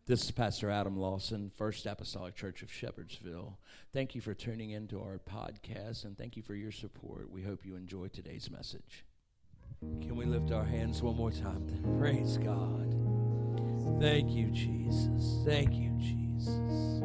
This is Pastor Adam Lawson, First Apostolic Church of Shepherdsville. Thank you for tuning into our podcast, and thank you for your support. We hope you enjoy today's message. Can we lift our hands one more time? Praise God. Thank you, Jesus. Thank you, Jesus.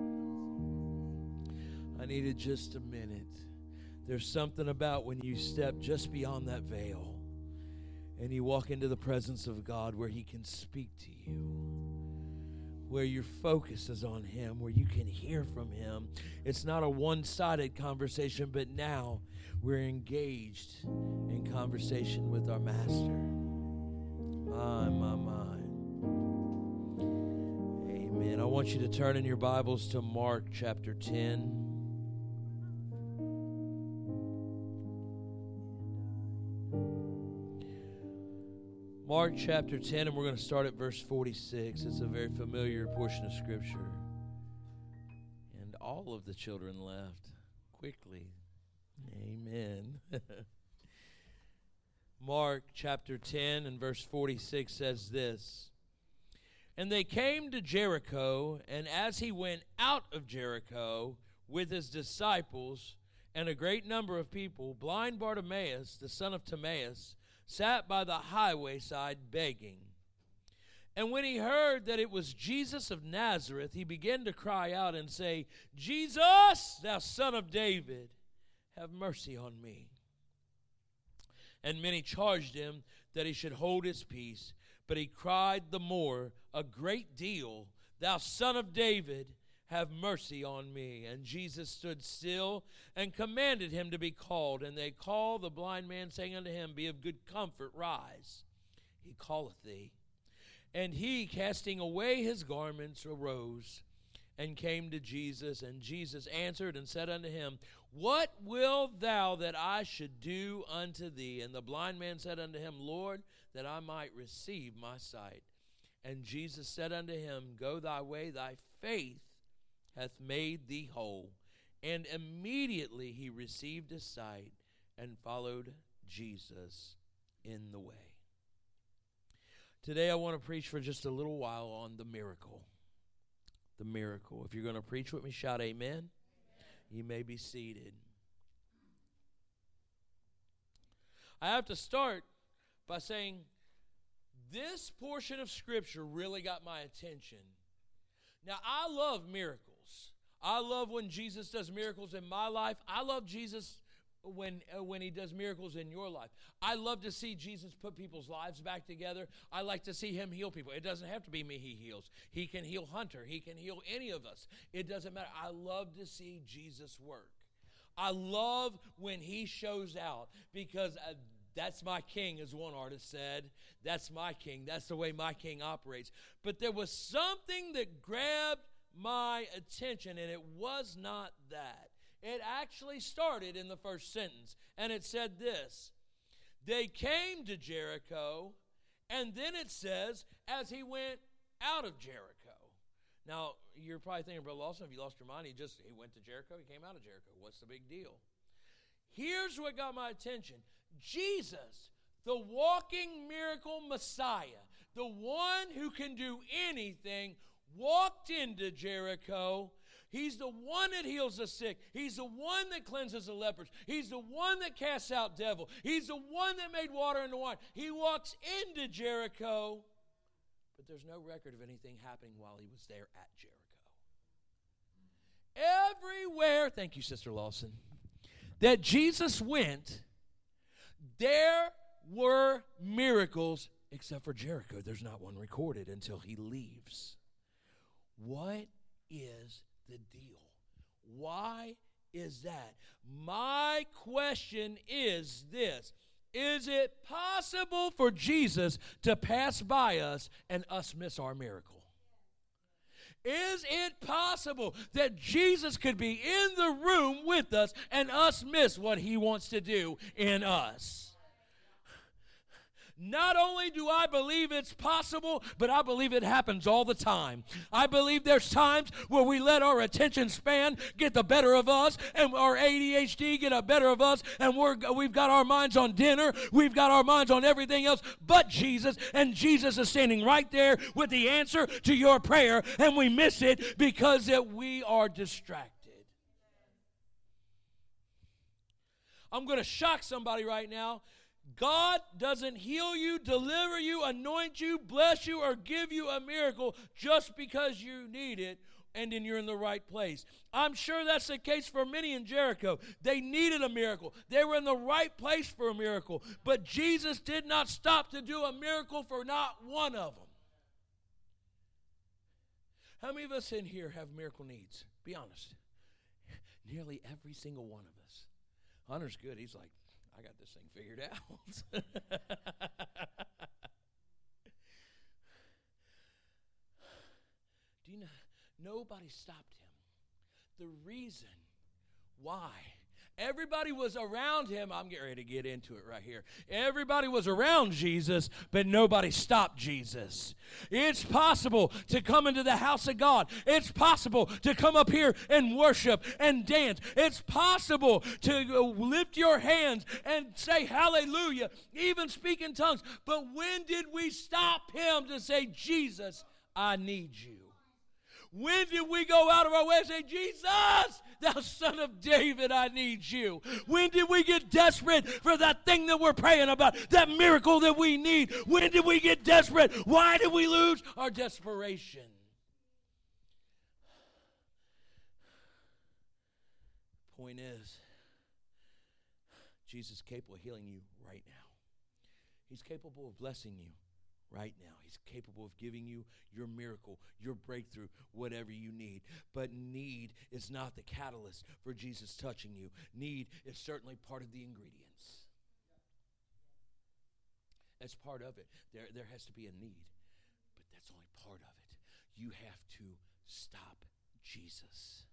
I needed just a minute. There's something about when you step just beyond that veil and you walk into the presence of God where He can speak to you, where your focus is on Him, where you can hear from Him. It's not a one-sided conversation, but now we're engaged in conversation with our Master. My. Amen. I want you to turn in your Bibles to Mark chapter 10. Mark chapter 10, and we're going to start at verse 46. It's a very familiar portion of Scripture. And all of the children left quickly. Amen. Mark chapter 10 and verse 46 says this: "And they came to Jericho, and as he went out of Jericho with his disciples and a great number of people, blind Bartimaeus, the son of Timaeus, sat by the highway side begging. And when he heard that it was Jesus of Nazareth, he began to cry out and say, 'Jesus, thou son of David, have mercy on me.' And many charged him that he should hold his peace. But he cried the more a great deal, 'Thou son of David, have mercy on me.' And Jesus stood still and commanded him to be called. And they called the blind man, saying unto him, 'Be of good comfort, rise, he calleth thee.' And he, casting away his garments, arose and came to Jesus. And Jesus answered and said unto him, 'What wilt thou that I should do unto thee?' And the blind man said unto him, 'Lord, that I might receive my sight.' And Jesus said unto him, 'Go thy way, thy faith hath made thee whole.' And immediately he received his sight and followed Jesus in the way." Today I want to preach for just a little while on the miracle. The miracle. If you're going to preach with me, shout amen. Amen. You may be seated. I have to start by saying this portion of Scripture really got my attention. Now, I love miracles. I love when Jesus does miracles in my life. I love Jesus when he does miracles in your life. I love to see Jesus put people's lives back together. I like to see him heal people. It doesn't have to be me he heals. He can heal Hunter. He can heal any of us. It doesn't matter. I love to see Jesus work. I love when he shows out because that's my king, as one artist said. That's my king. That's the way my king operates. But there was something that grabbed my attention, and it was not that. It actually started in the first sentence, and it said this: "They came to Jericho," and then it says, "as he went out of Jericho." Now, you're probably thinking, Brother Lawson, have you lost your mind? He went to Jericho, he came out of Jericho. What's the big deal? Here's what got my attention. Jesus, the walking miracle Messiah, the one who can do anything, walked into Jericho. He's the one that heals the sick. He's the one that cleanses the lepers. He's the one that casts out devil. He's the one that made water into wine. He walks into Jericho, but there's no record of anything happening while he was there at Jericho. Everywhere, thank you, Sister Lawson, that Jesus went, there were miracles, except for Jericho. There's not one recorded until he leaves. What is the deal? Why is that? My question is this: is it possible for Jesus to pass by us and us miss our miracle? Is it possible that Jesus could be in the room with us and us miss what he wants to do in us? Not only do I believe it's possible, but I believe it happens all the time. I believe there's times where we let our attention span get the better of us, and our ADHD get the better of us, and we've got our minds on dinner, we've got our minds on everything else but Jesus, and Jesus is standing right there with the answer to your prayer, and we miss it because we are distracted. I'm going to shock somebody right now. God doesn't heal you, deliver you, anoint you, bless you, or give you a miracle just because you need it and then you're in the right place. I'm sure that's the case for many in Jericho. They needed a miracle. They were in the right place for a miracle. But Jesus did not stop to do a miracle for not one of them. How many of us in here have miracle needs? Be honest. Nearly every single one of us. Hunter's good. He's like, I got this thing figured out. Do you know, nobody stopped him. The reason why, everybody was around him. I'm getting ready to get into it right here. Everybody was around Jesus, but nobody stopped Jesus. It's possible to come into the house of God. It's possible to come up here and worship and dance. It's possible to lift your hands and say hallelujah, even speak in tongues. But when did we stop him to say, Jesus, I need you? When did we go out of our way and say, Jesus, thou son of David, I need you? When did we get desperate for that thing that we're praying about, that miracle that we need? When did we get desperate? Why did we lose our desperation? Point is, Jesus is capable of healing you right now. He's capable of blessing you right now. He's capable of giving you your miracle, your breakthrough, whatever you need. But need is not the catalyst for Jesus touching you. Need is certainly part of the ingredients. That's part of it. There has to be a need, but that's only part of it. You have to stop Jesus.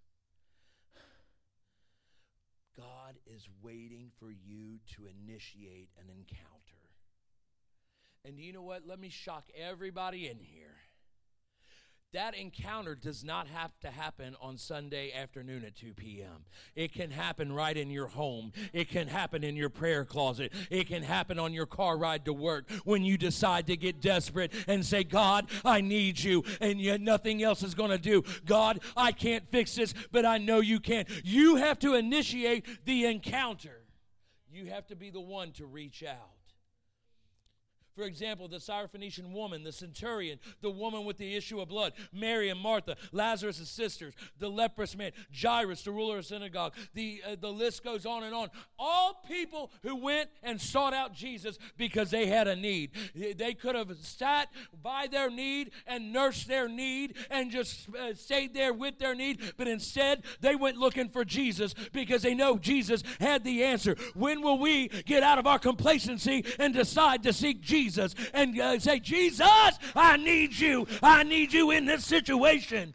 God is waiting for you to initiate an encounter. And do you know what? Let me shock everybody in here. That encounter does not have to happen on Sunday afternoon at 2 p.m. It can happen right in your home. It can happen in your prayer closet. It can happen on your car ride to work when you decide to get desperate and say, God, I need you, and yet nothing else is going to do. God, I can't fix this, but I know you can. You have to initiate the encounter. You have to be the one to reach out. For example, the Syrophoenician woman, the centurion, the woman with the issue of blood, Mary and Martha, Lazarus' sisters, the leprous man, Jairus, the ruler of the synagogue. The list goes on and on. All people who went and sought out Jesus because they had a need. They could have sat by their need and nursed their need and just stayed there with their need, but instead they went looking for Jesus because they know Jesus had the answer. When will we get out of our complacency and decide to seek Jesus and say, Jesus, I need you. I need you in this situation.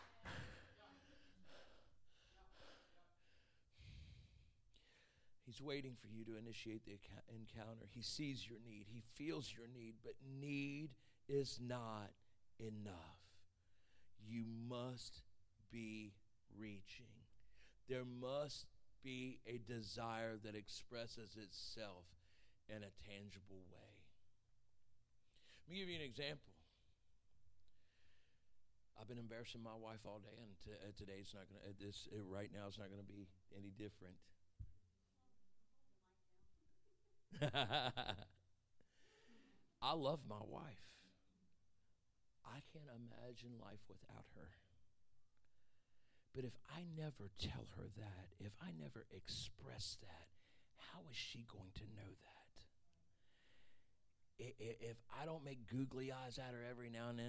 He's waiting for you to initiate the encounter. He sees your need. He feels your need, but need is not enough. You must be reaching. There must be a desire that expresses itself in a tangible way. Let me give you an example. I've been embarrassing my wife all day, and today it's not going to. Right now, it's not going to be any different. I love my wife. I can't imagine life without her. But if I never tell her that, if I never express that, how is she going to know that? If I don't make googly eyes at her every now and then,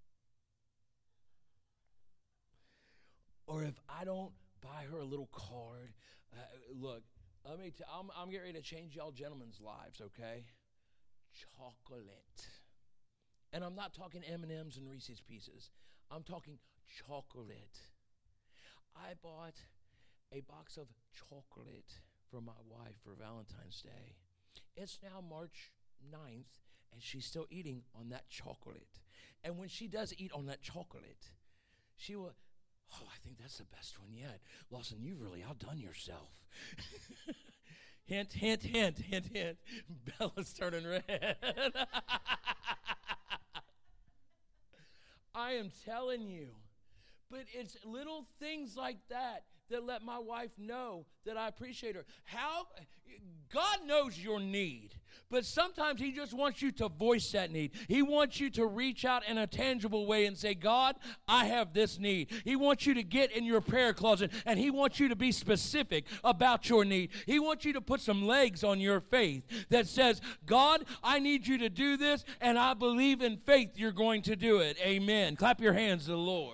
or if I don't buy her a little card, look, I'm getting ready to change y'all gentlemen's lives, okay? Chocolate. And I'm not talking M&Ms and Reese's Pieces. I'm talking chocolate. I bought a box of chocolate for my wife for Valentine's Day. It's now March 9th, and she's still eating on that chocolate. And when she does eat on that chocolate, she will, oh, I think that's the best one yet. Lawson, you've really outdone yourself. Hint, hint, hint, hint, hint. Bella's turning red. I am telling you. But it's little things like that that let my wife know that I appreciate her. God knows your need, but sometimes he just wants you to voice that need. He wants you to reach out in a tangible way and say, God, I have this need. He wants you to get in your prayer closet, and he wants you to be specific about your need. He wants you to put some legs on your faith that says, God, I need you to do this, and I believe in faith you're going to do it. Amen. Clap your hands to the Lord.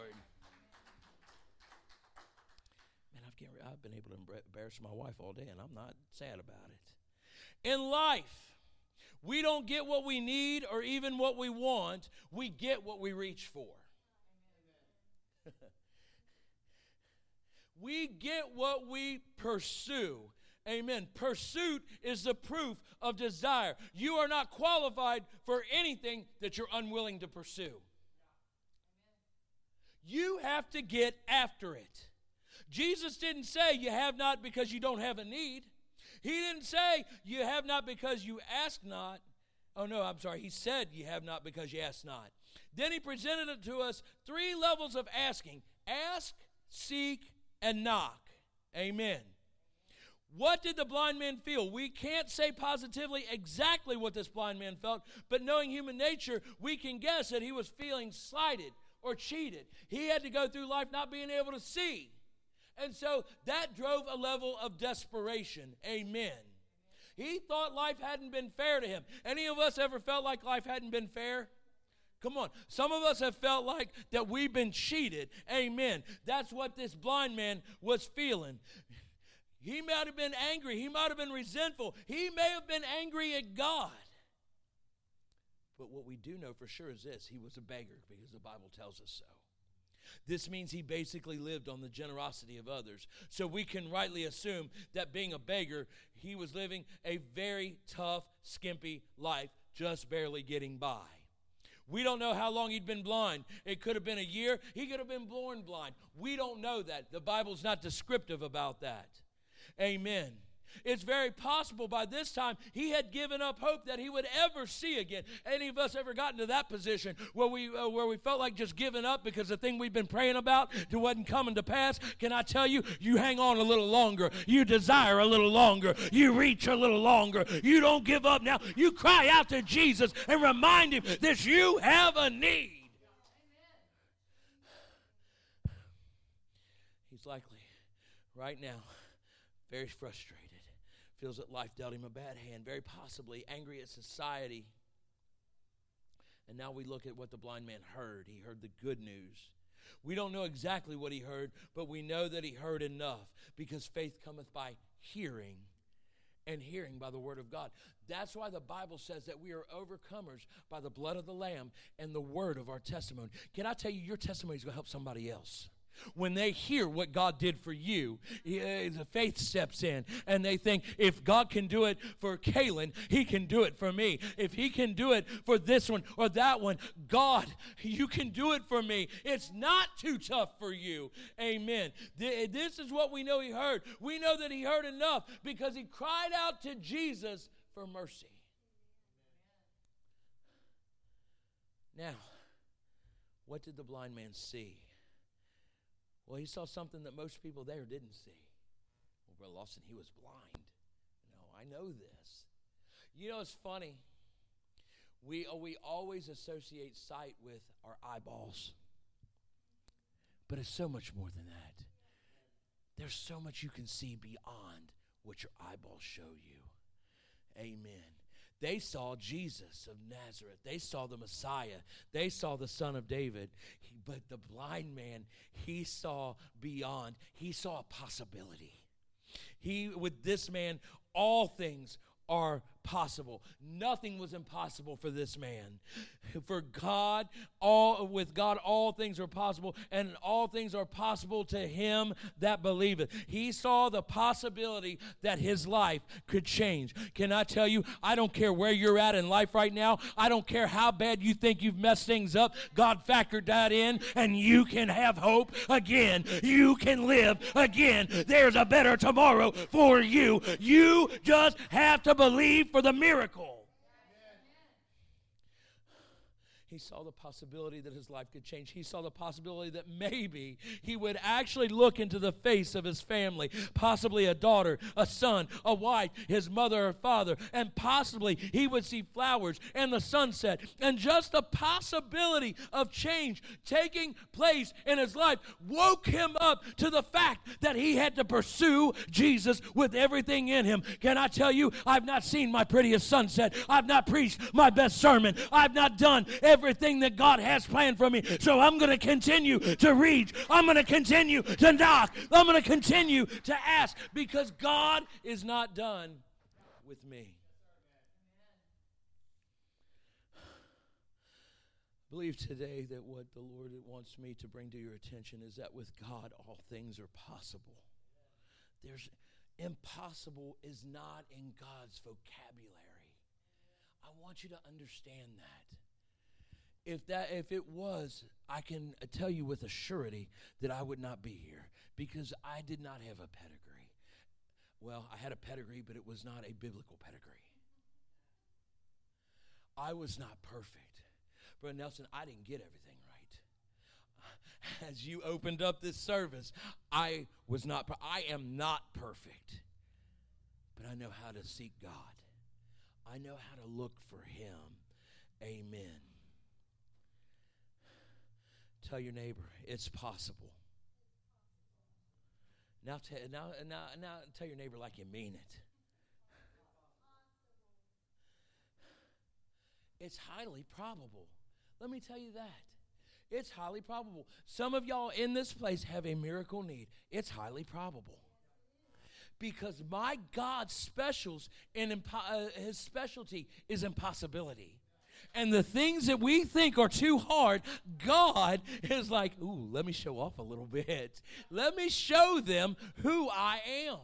I've been able to embarrass my wife all day, and I'm not sad about it. In life, we don't get what we need or even what we want. We get what we reach for. We get what we pursue. Amen. Pursuit is the proof of desire. You are not qualified for anything that you're unwilling to pursue. You have to get after it. Jesus didn't say you have not because you don't have a need. He didn't say you have not because you ask not. Oh, no, I'm sorry. He said you have not because you ask not. Then he presented it to us 3 levels of asking. Ask, seek, and knock. Amen. What did the blind man feel? We can't say positively exactly what this blind man felt, but knowing human nature, we can guess that he was feeling slighted or cheated. He had to go through life not being able to see. And so that drove a level of desperation. Amen. He thought life hadn't been fair to him. Any of us ever felt like life hadn't been fair? Come on. Some of us have felt like that we've been cheated. Amen. That's what this blind man was feeling. He might have been angry. He might have been resentful. He may have been angry at God. But what we do know for sure is this. He was a beggar because the Bible tells us so. This means he basically lived on the generosity of others. So we can rightly assume that being a beggar, he was living a very tough, skimpy life, just barely getting by. We don't know how long he'd been blind. It could have been a year. He could have been born blind. We don't know that. The Bible's not descriptive about that. Amen. It's very possible by this time he had given up hope that he would ever see again. Any of us ever gotten to that position where we felt like just giving up because the thing we've been praying about wasn't coming to pass? Can I tell you, you hang on a little longer. You desire a little longer. You reach a little longer. You don't give up now. You cry out to Jesus and remind him that you have a need. He's likely right now very frustrated. Feels that life dealt him a bad hand, very possibly angry at society. And now we look at what the blind man heard. He heard the good news. We don't know exactly what he heard, but we know that he heard enough because faith cometh by hearing, and hearing by the word of God. That's why the Bible says that we are overcomers by the blood of the Lamb and the word of our testimony. Can I tell you, your testimony is going to help somebody else. When they hear what God did for you, the faith steps in, and they think, if God can do it for Kaylin, he can do it for me. If he can do it for this one or that one, God, you can do it for me. It's not too tough for you. Amen. This is what we know he heard. We know that he heard enough because he cried out to Jesus for mercy. Now, what did the blind man see? Well, he saw something that most people there didn't see. Well, Brother Lawson, he was blind. No, I know this. You know, it's funny. We always associate sight with our eyeballs. But it's so much more than that. There's so much you can see beyond what your eyeballs show you. Amen. They saw Jesus of Nazareth. They saw the Messiah. They saw the Son of David. But the blind man, he saw beyond. He saw a possibility. With this man, all things are possible. Nothing was impossible for this man. For God, with God, all things are possible, and all things are possible to him that believeth. He saw the possibility that his life could change. Can I tell you, I don't care where you're at in life right now. I don't care how bad you think you've messed things up. God factored that in, and you can have hope again. You can live again. There's a better tomorrow for you. You just have to believe for the miracle. He saw the possibility that his life could change. He saw the possibility that maybe he would actually look into the face of his family, possibly a daughter, a son, a wife, his mother or father, and possibly he would see flowers and the sunset. And just the possibility of change taking place in his life woke him up to the fact that he had to pursue Jesus with everything in him. Can I tell you, I've not seen my prettiest sunset. I've not preached my best sermon. I've not done everything that God has planned for me. So I'm going to continue to read. I'm going to continue to knock. I'm going to continue to ask, because God is not done with me. I believe today that what the Lord wants me to bring to your attention is that with God, all things are possible. Impossible is not in God's vocabulary. I want you to understand that. If it was, I can tell you with a surety that I would not be here, because I did not have a pedigree. Well, I had a pedigree, but it was not a biblical pedigree. I was not perfect. Brother Nelson, I didn't get everything right. As you opened up this service, I am not perfect, but I know how to seek God. I know how to look for him. Amen. Tell your neighbor, it's possible. Now tell your neighbor like you mean it. It's highly probable. Let me tell you that. It's highly probable. Some of y'all in this place have a miracle need. It's highly probable. Because my God's his specialty is impossibility. And the things that we think are too hard, God is like, ooh, let me show off a little bit. Let me show them who I am.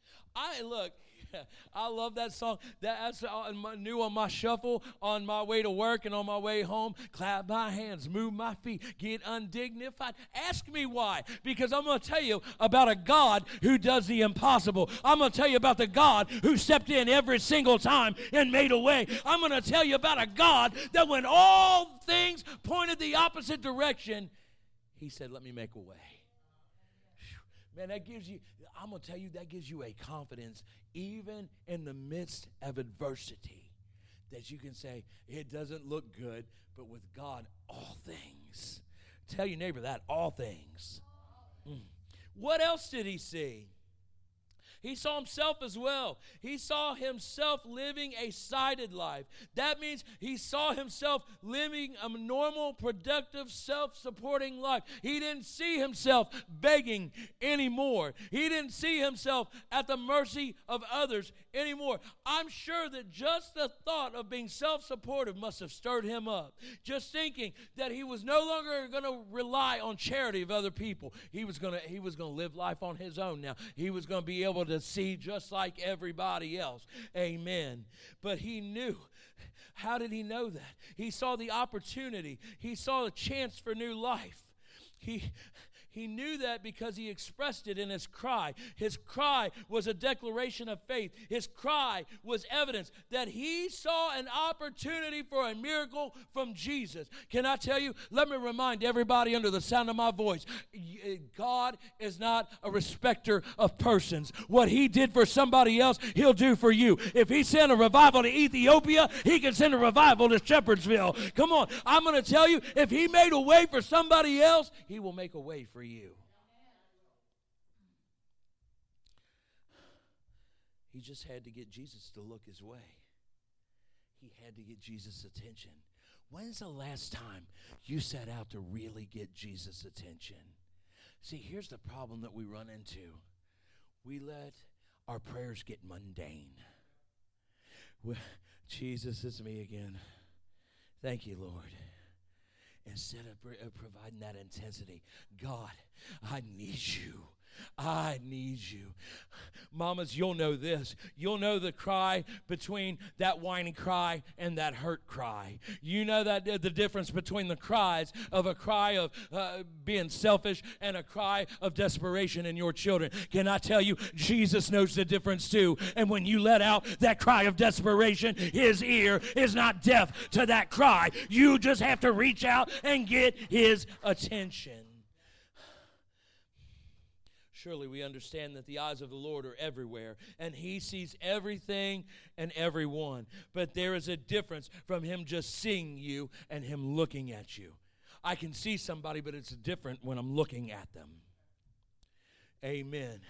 I love that song. That's new on my shuffle on my way to work and on my way home. Clap my hands, move my feet, get undignified. Ask me why. Because I'm going to tell you about a God who does the impossible. I'm going to tell you about the God who stepped in every single time and made a way. I'm going to tell you about a God that when all things pointed the opposite direction, he said, let me make a way. Man, I'm going to tell you, that gives you a confidence even in the midst of adversity, that you can say, it doesn't look good, but with God, all things. Tell your neighbor that, all things. What else did he see? He saw himself as well. He saw himself living a sighted life. That means he saw himself living a normal, productive, self-supporting life. He didn't see himself begging anymore. He didn't see himself at the mercy of others anymore. I'm sure that just the thought of being self-supportive must have stirred him up. Just thinking that he was no longer going to rely on charity of other people. He was going to live life on his own now. He was going to be able to see just like everybody else. Amen. But he knew. How did he know that? He saw the opportunity. He saw a chance for new life. He knew that because he expressed it in his cry. His cry was a declaration of faith. His cry was evidence that he saw an opportunity for a miracle from Jesus. Can I tell you? Let me remind everybody under the sound of my voice, God is not a respecter of persons. What he did for somebody else, he'll do for you. If he sent a revival to Ethiopia, he can send a revival to Shepherdsville. Come on. I'm going to tell you, if he made a way for somebody else, he will make a way for you. He just had to get Jesus to look his way. He had to get Jesus' attention. When's the last time you set out to really get Jesus' attention? See, here's the problem that we run into. We let our prayers get mundane. Well, Jesus, it's me again. Thank you, Lord. Instead of providing that intensity, God, I need you. I need you. Mamas, you'll know this. You'll know the cry between that whiny cry and that hurt cry. You know that the difference between the cries of a cry of being selfish and a cry of desperation in your children. Can I tell you, Jesus knows the difference too. And when you let out that cry of desperation, his ear is not deaf to that cry. You just have to reach out and get his attention. Surely we understand that the eyes of the Lord are everywhere, and he sees everything and everyone. But there is a difference from him just seeing you and him looking at you. I can see somebody, but it's different when I'm looking at them. Amen.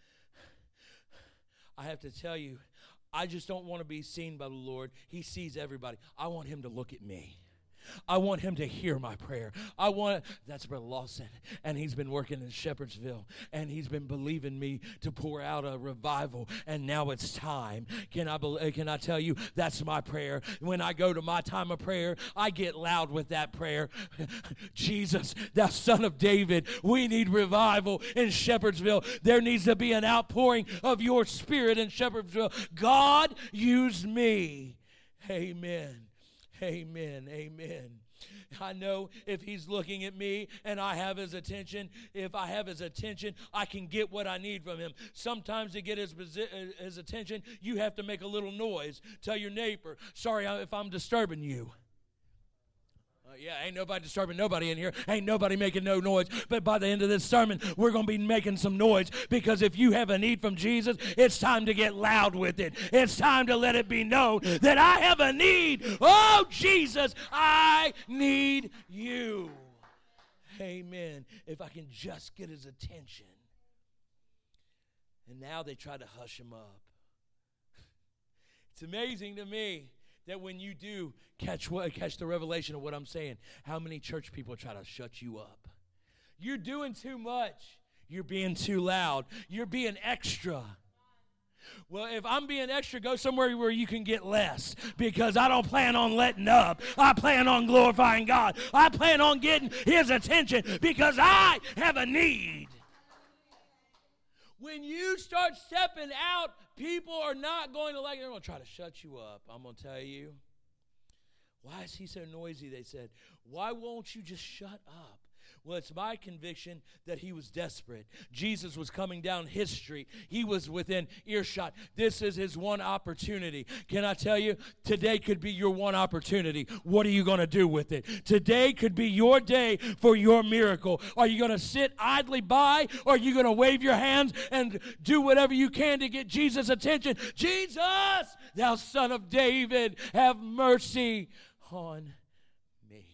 I have to tell you, I just don't want to be seen by the Lord. He sees everybody. I want him to look at me. I want him to hear my prayer. That's Brother Lawson, and he's been working in Shepherdsville, and he's been believing me to pour out a revival, and now it's time. Can I tell you, that's my prayer. When I go to my time of prayer, I get loud with that prayer. Jesus, thou Son of David, we need revival in Shepherdsville. There needs to be an outpouring of your Spirit in Shepherdsville. God, use me. Amen. Amen. Amen. I know if he's looking at me and I have his attention, if I have his attention, I can get what I need from him. Sometimes to get his attention, you have to make a little noise. Tell your neighbor, sorry if I'm disturbing you. Ain't nobody disturbing nobody in here. Ain't nobody making no noise. But by the end of this sermon, we're going to be making some noise, because if you have a need from Jesus, it's time to get loud with it. It's time to let it be known that I have a need. Oh, Jesus, I need you. Amen. If I can just get his attention. And now they try to hush him up. It's amazing to me that when you do catch the revelation of what I'm saying, how many church people try to shut you up. You're doing too much. You're being too loud. You're being extra. Well, if I'm being extra, go somewhere where you can get less, because I don't plan on letting up. I plan on glorifying God. I plan on getting his attention, because I have a need. When you start stepping out, people are not going to like it. They're going to try to shut you up. I'm going to tell you. Why is he so noisy? They said. Why won't you just shut up? Well, it's my conviction that he was desperate. Jesus was coming down his street. He was within earshot. This is his one opportunity. Can I tell you, today could be your one opportunity. What are you going to do with it? Today could be your day for your miracle. Are you going to sit idly by, or are you going to wave your hands and do whatever you can to get Jesus' attention? Jesus, thou Son of David, have mercy on me.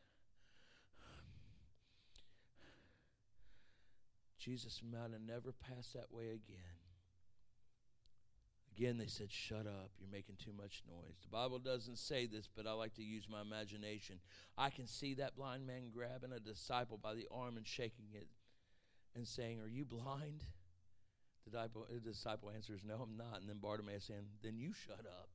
Jesus might have never passed that way again. Again, they said, shut up, you're making too much noise. The Bible doesn't say this, but I like to use my imagination. I can see that blind man grabbing a disciple by the arm and shaking it and saying, are you blind? The disciple answers, no, I'm not. And then Bartimaeus saying, then you shut up.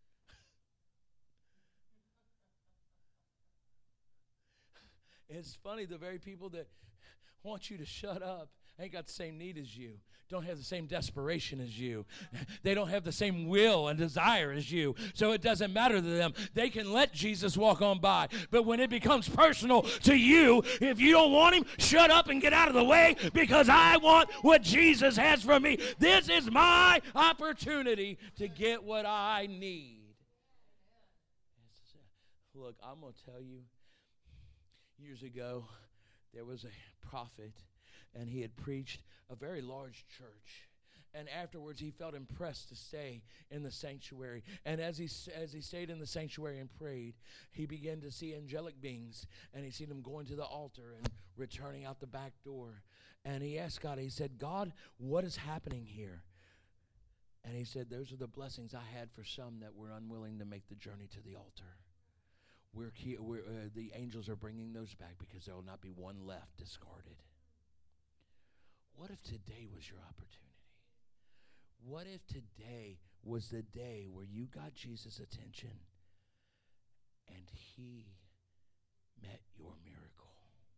It's funny, the very people that want you to shut up ain't got the same need as you, don't have the same desperation as you. They don't have the same will and desire as you. So it doesn't matter to them. They can let Jesus walk on by. But when it becomes personal to you, if you don't want him, shut up and get out of the way, because I want what Jesus has for me. This is my opportunity to get what I need. Look, I'm going to tell you, years ago, there was a prophet, and he had preached a very large church. And afterwards, he felt impressed to stay in the sanctuary. And as he stayed in the sanctuary and prayed, he began to see angelic beings. And he seen them going to the altar and returning out the back door. And he asked God, he said, God, what is happening here? And he said, those are the blessings I had for some that were unwilling to make the journey to the altar. The angels are bringing those back, because there will not be one left discarded. What if today was your opportunity? What if today was the day where you got Jesus' attention and he met your miracle.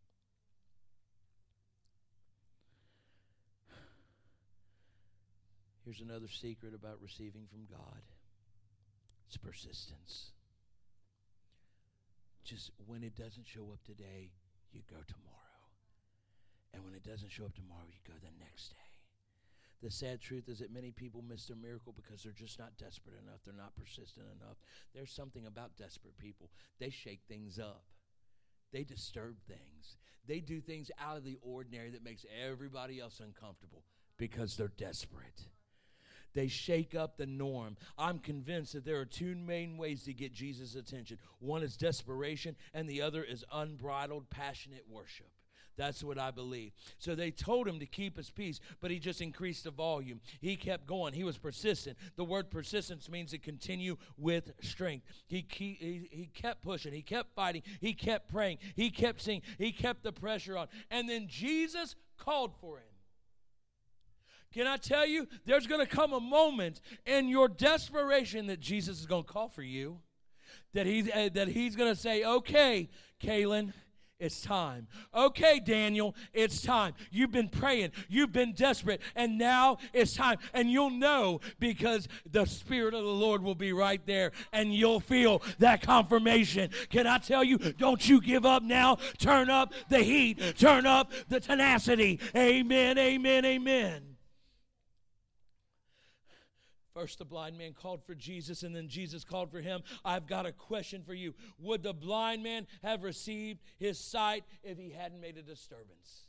Here's another secret about receiving from God. It's persistence. Just when it doesn't show up today, you go tomorrow. And when it doesn't show up tomorrow, you go the next day. The sad truth is that many people miss their miracle because they're just not desperate enough. They're not persistent enough. There's something about desperate people. They shake things up. They disturb things. They do things out of the ordinary that makes everybody else uncomfortable because they're desperate. They shake up the norm. I'm convinced that there are two main ways to get Jesus' attention. One is desperation, and the other is unbridled, passionate worship. That's what I believe. So they told him to keep his peace, but he just increased the volume. He kept going. He was persistent. The word persistence means to continue with strength. He kept pushing. He kept fighting. He kept praying. He kept singing. He kept the pressure on. And then Jesus called for him. Can I tell you, there's going to come a moment in your desperation that Jesus is going to call for you, that he's going to say, okay, Kaylin, it's time. Okay, Daniel, it's time. You've been praying. You've been desperate. And now it's time. And you'll know because the Spirit of the Lord will be right there. And you'll feel that confirmation. Can I tell you, don't you give up now. Turn up the heat. Turn up the tenacity. Amen, amen, amen. First, the blind man called for Jesus, and then Jesus called for him. I've got a question for you. Would the blind man have received his sight if he hadn't made a disturbance?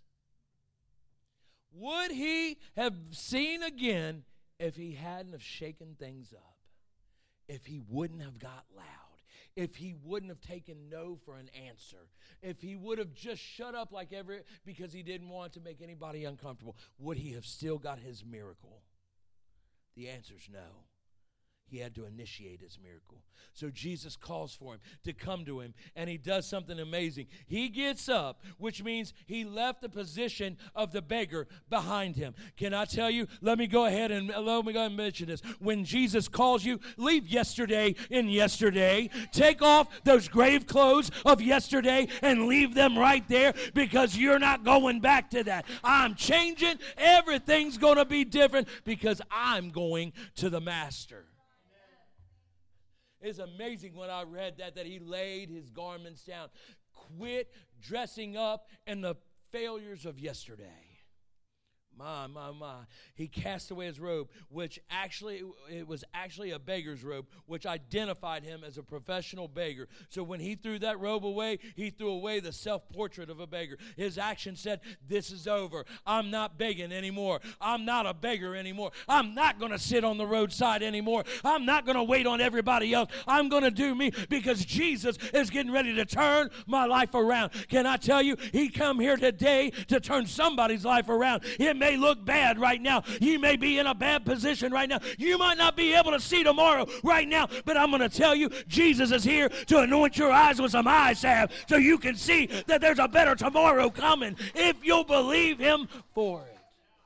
Would he have seen again if he hadn't have shaken things up? If he wouldn't have got loud? If he wouldn't have taken no for an answer? If he would have just shut up because he didn't want to make anybody uncomfortable? Would he have still got his miracle? The answer is no. He had to initiate his miracle. So Jesus calls for him to come to him, and he does something amazing. He gets up, which means he left the position of the beggar behind him. Can I tell you? Let me go ahead and mention this. When Jesus calls you, leave yesterday in yesterday. Take off those grave clothes of yesterday and leave them right there because you're not going back to that. I'm changing. Everything's going to be different because I'm going to the Master. It's amazing when I read that he laid his garments down. Quit dressing up in the failures of yesterday. My. He cast away his robe, it was actually a beggar's robe, which identified him as a professional beggar. So when he threw that robe away, he threw away the self-portrait of a beggar. His action said, this is over. I'm not begging anymore. I'm not a beggar anymore. I'm not going to sit on the roadside anymore. I'm not going to wait on everybody else. I'm going to do me because Jesus is getting ready to turn my life around. Can I tell you, he come here today to turn somebody's life around. It may look bad right now. You may be in a bad position right now. You might not be able to see tomorrow right now, but I'm going to tell you, Jesus is here to anoint your eyes with some eye salve so you can see that there's a better tomorrow coming if you'll believe him for it.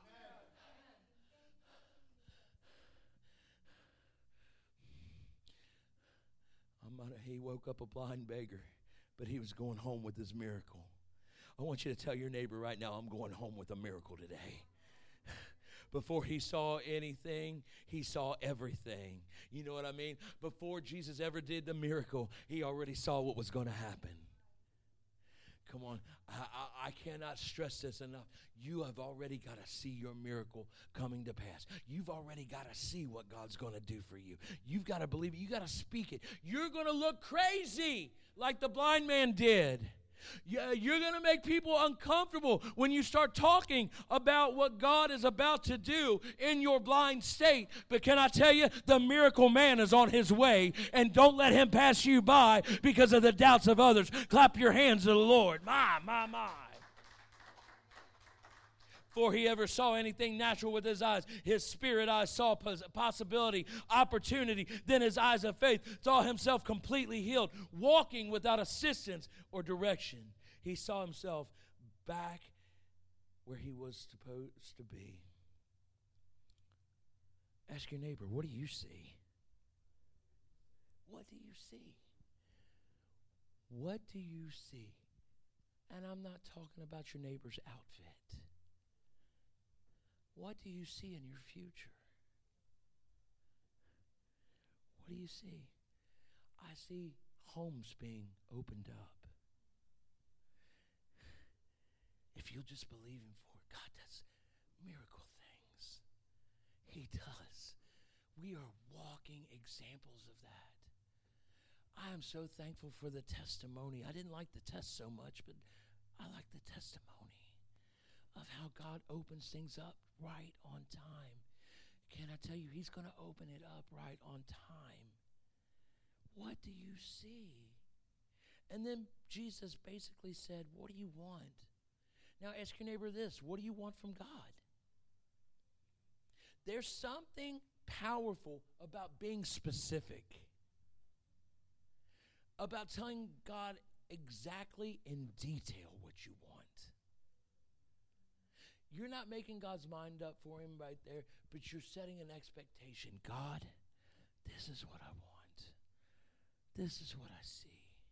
He woke up a blind beggar, but he was going home with his miracle. I want you to tell your neighbor right now, I'm going home with a miracle today. Before he saw anything, he saw everything. You know what I mean? Before Jesus ever did the miracle, he already saw what was going to happen. Come on, I cannot stress this enough. You have already got to see your miracle coming to pass. You've already got to see what God's going to do for you. You've got to believe it. You've got to speak it. You're going to look crazy like the blind man did. You're going to make people uncomfortable when you start talking about what God is about to do in your blind state. But can I tell you, the miracle man is on his way, and don't let him pass you by because of the doubts of others. Clap your hands to the Lord. My. Before he ever saw anything natural with his eyes, his spirit eyes saw possibility, opportunity. Then his eyes of faith saw himself completely healed, walking without assistance or direction. He saw himself back where he was supposed to be. Ask your neighbor, what do you see? What do you see? What do you see? And I'm not talking about your neighbor's outfit. What do you see in your future? What do you see? I see homes being opened up. If you'll just believe him for it, God does miracle things. He does. We are walking examples of that. I am so thankful for the testimony. I didn't like the test so much, but I like the testimony of how God opens things up right on time. Can I tell you, he's going to open it up right on time. What do you see? And then Jesus basically said, what do you want? Now ask your neighbor this, what do you want from God? There's something powerful about being specific, about telling God exactly in detail what you want. You're not making God's mind up for him right there, but you're setting an expectation. God, this is what I want. This is what I see.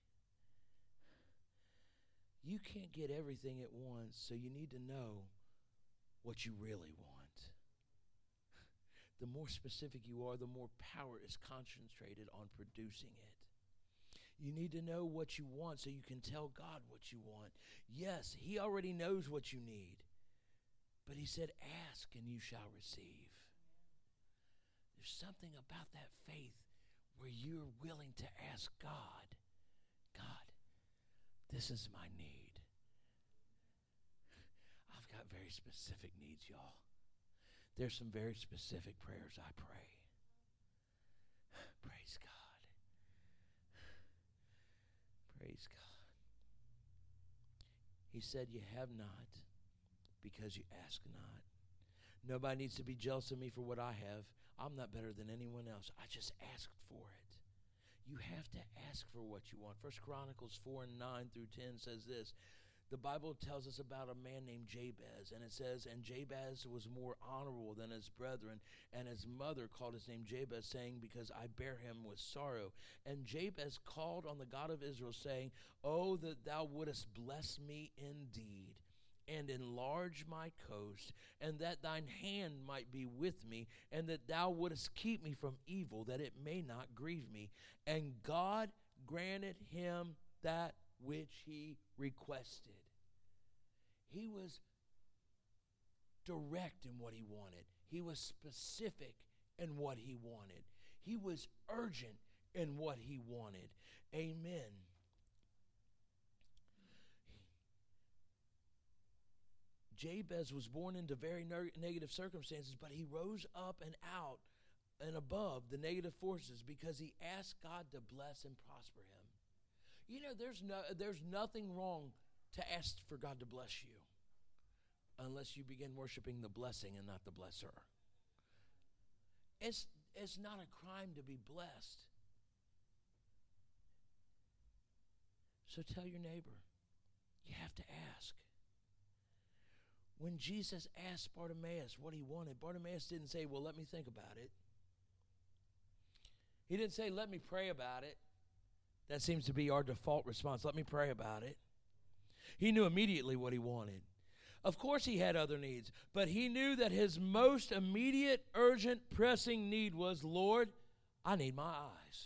You can't get everything at once, so you need to know what you really want. The more specific you are, the more power is concentrated on producing it. You need to know what you want so you can tell God what you want. Yes, he already knows what you need, but he said, ask and you shall receive. There's something about that faith where you're willing to ask God, God, this is my need. I've got very specific needs, y'all. There's some very specific prayers I pray. Praise God. Praise God. He said, you have not because you ask not. Nobody needs to be jealous of me for what I have. I'm not better than anyone else. I just asked for it. You have to ask for what you want. 1 Chronicles 4:9-10 says this. The Bible tells us about a man named Jabez, and it says, and Jabez was more honorable than his brethren, and his mother called his name Jabez, saying, because I bear him with sorrow. And Jabez called on the God of Israel, saying, oh, that thou wouldest bless me indeed, and enlarge my coast, and that thine hand might be with me, and that thou wouldest keep me from evil, that it may not grieve me. And God granted him that which he requested. He was direct in what he wanted. He was specific in what he wanted. He was urgent in what he wanted. Amen. Jabez was born into very negative circumstances, but he rose up and out and above the negative forces because he asked God to bless and prosper him. You know, there's nothing wrong to ask for God to bless you unless you begin worshiping the blessing and not the blesser. It's not a crime to be blessed. So tell your neighbor, you have to ask. When Jesus asked Bartimaeus what he wanted, Bartimaeus didn't say, well, let me think about it. He didn't say, let me pray about it. That seems to be our default response. Let me pray about it. He knew immediately what he wanted. Of course he had other needs, but he knew that his most immediate, urgent, pressing need was, Lord, I need my eyes.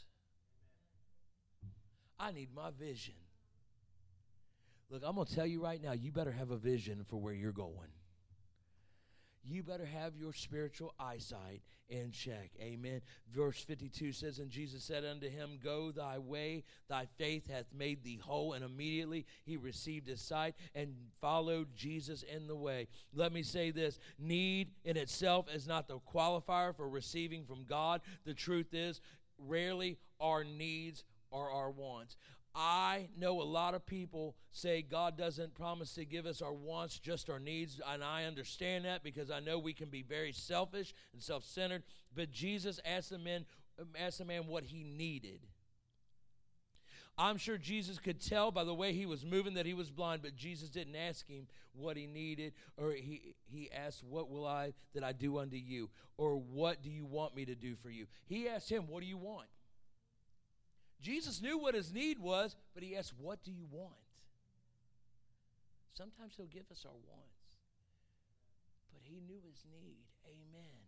I need my vision. Look, I'm going to tell you right now, you better have a vision for where you're going. You better have your spiritual eyesight in check. Amen. Verse 52 says, and Jesus said unto him, go thy way, thy faith hath made thee whole. And immediately he received his sight and followed Jesus in the way. Let me say this, need in itself is not the qualifier for receiving from God. The truth is, rarely our needs are our wants. I know a lot of people say God doesn't promise to give us our wants, just our needs, and I understand that because I know we can be very selfish and self-centered, but Jesus asked the man what he needed. I'm sure Jesus could tell by the way he was moving that he was blind, but Jesus didn't ask him what he needed, or he asked, what will I that I do unto you? Or what do you want me to do for you? He asked him, what do you want? Jesus knew what his need was, but he asked, what do you want? Sometimes he'll give us our wants, but he knew his need. Amen.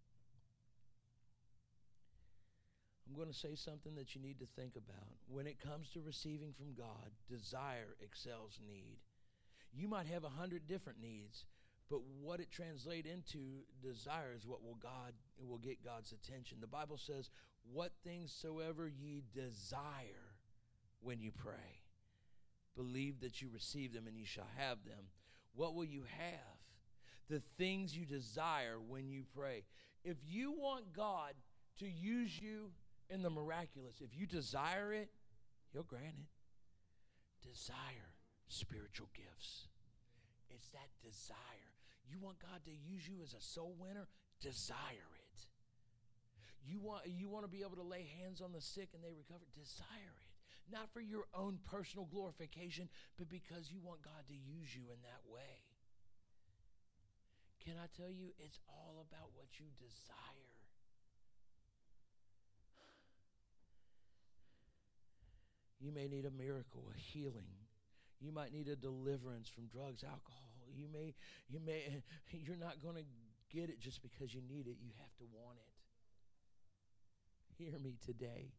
I'm going to say something that you need to think about. When it comes to receiving from God, desire excels need. You might have 100 different needs, but what it translates into, desire, is what will get God's attention. The Bible says, what things soever ye desire when you pray, believe that you receive them and you shall have them. What will you have? The things you desire when you pray. If you want God to use you in the miraculous, if you desire it, he'll grant it. Desire spiritual gifts. It's that desire. You want God to use you as a soul winner? Desire it. You want to be able to lay hands on the sick and they recover? Desire it. Not for your own personal glorification, but because you want God to use you in that way. Can I tell you, it's all about what you desire. You may need a miracle, a healing. You might need a deliverance from drugs, alcohol. You're not going to get it just because you need it. You have to want it. Hear me today.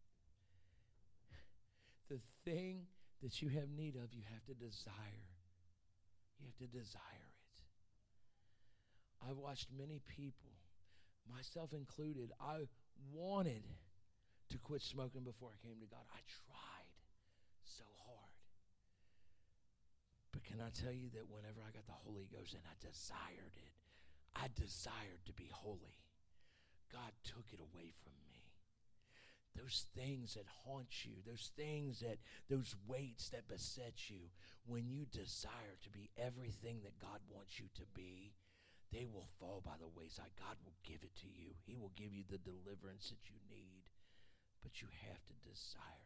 The thing that you have need of, you have to desire. You have to desire it. I've watched many people, myself included, I wanted to quit smoking before I came to God. I tried so hard. But can I tell you that whenever I got the Holy Ghost and I desired it, I desired to be holy, God took it away from me. Those things that haunt you, those weights that beset you, when you desire to be everything that God wants you to be, they will fall by the wayside. God will give it to you. He will give you the deliverance that you need, but you have to desire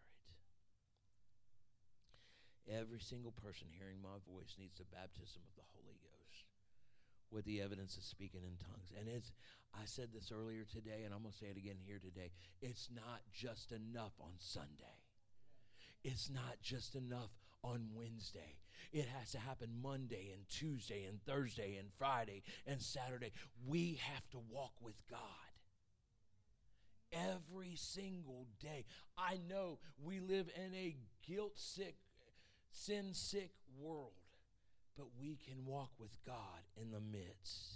it. Every single person hearing my voice needs the baptism of the Holy Ghost with the evidence of speaking in tongues. And I said this earlier today, and I'm going to say it again here today. It's not just enough on Sunday. It's not just enough on Wednesday. It has to happen Monday and Tuesday and Thursday and Friday and Saturday. We have to walk with God every single day. I know we live in a guilt-sick, sin-sick world, but we can walk with God in the midst.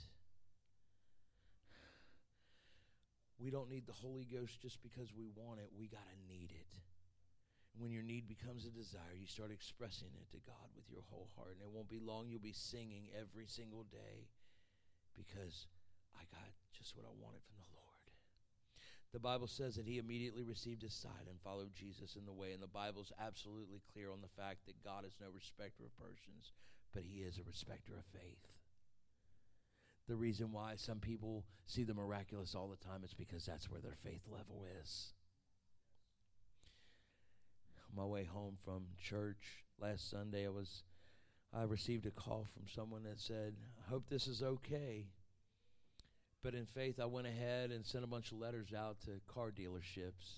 We don't need the Holy Ghost just because we want it. We got to need it. When your need becomes a desire, you start expressing it to God with your whole heart. And it won't be long, you'll be singing every single day because I got just what I wanted from the Lord. The Bible says that he immediately received his sight and followed Jesus in the way. And the Bible's absolutely clear on the fact that God is no respecter of persons, but he is a respecter of faith. The reason why some people see the miraculous all the time is because that's where their faith level is. On my way home from church last Sunday, I received a call from someone that said, I hope this is okay. But in faith, I went ahead and sent a bunch of letters out to car dealerships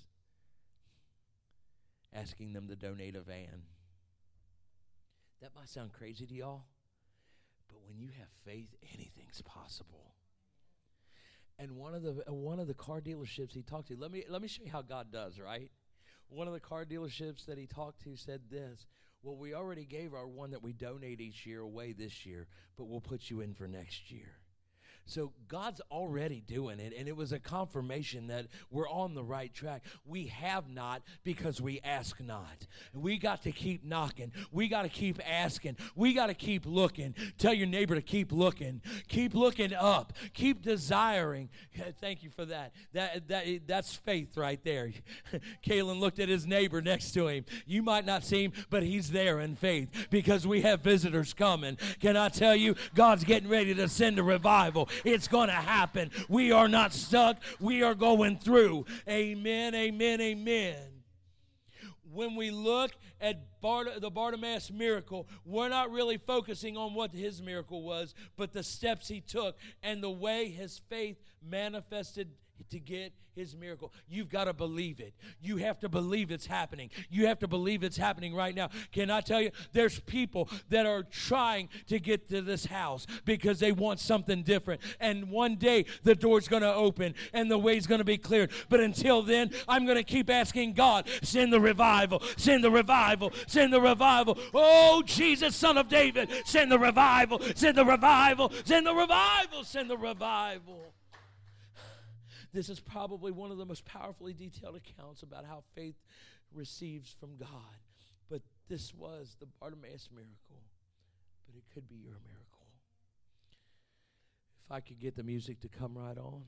asking them to donate a van. That might sound crazy to y'all, but when you have faith, anything's possible. And one of the car dealerships he talked to, let me show you how God does, right? One of the car dealerships that he talked to said this, well, we already gave our one that we donate each year away this year, but we'll put you in for next year. So God's already doing it, and it was a confirmation that we're on the right track. We have not because we ask not. We got to keep knocking. We got to keep asking. We got to keep looking. Tell your neighbor to keep looking. Keep looking up. Keep desiring. Thank you for that. That's faith right there. Kalen looked at his neighbor next to him. You might not see him, but he's there in faith because we have visitors coming. Can I tell you, God's getting ready to send a revival. It's going to happen. We are not stuck. We are going through. Amen, amen, amen. when we look at the Bartimaeus miracle, we're not really focusing on what his miracle was, but the steps he took and the way his faith manifested to get his miracle. You've got to believe it. You have to believe it's happening. You have to believe it's happening right now. Can I tell you, there's people that are trying to get to this house because they want something different. And one day the door's going to open and the way's going to be cleared. But until then, I'm going to keep asking God, send the revival, send the revival, send the revival. Oh, Jesus, Son of David, send the revival, send the revival, send the revival, send the revival. This is probably one of the most powerfully detailed accounts about how faith receives from God. But this was the Bartimaeus miracle. But it could be your miracle. If I could get the music to come right on.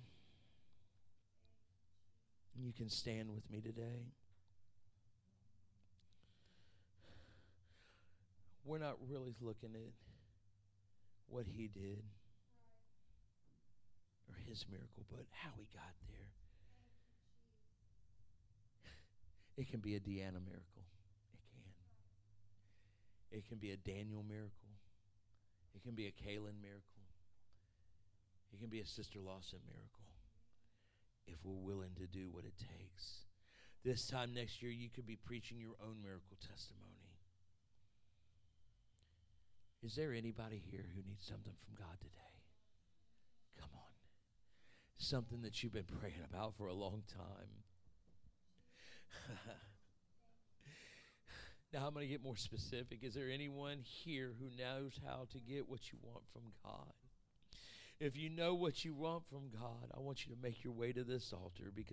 You can stand with me today. We're not really looking at what he did or his miracle, but how he got there. It can be a Deanna miracle. It can. It can be a Daniel miracle. It can be a Kaylin miracle. It can be a Sister Lawson miracle if we're willing to do what it takes. This time next year, you could be preaching your own miracle testimony. Is there anybody here who needs something from God today? Come on. Something that you've been praying about for a long time. Now I'm going to get more specific. Is there anyone here who knows how to get what you want from God? If you know what you want from God, I want you to make your way to this altar, because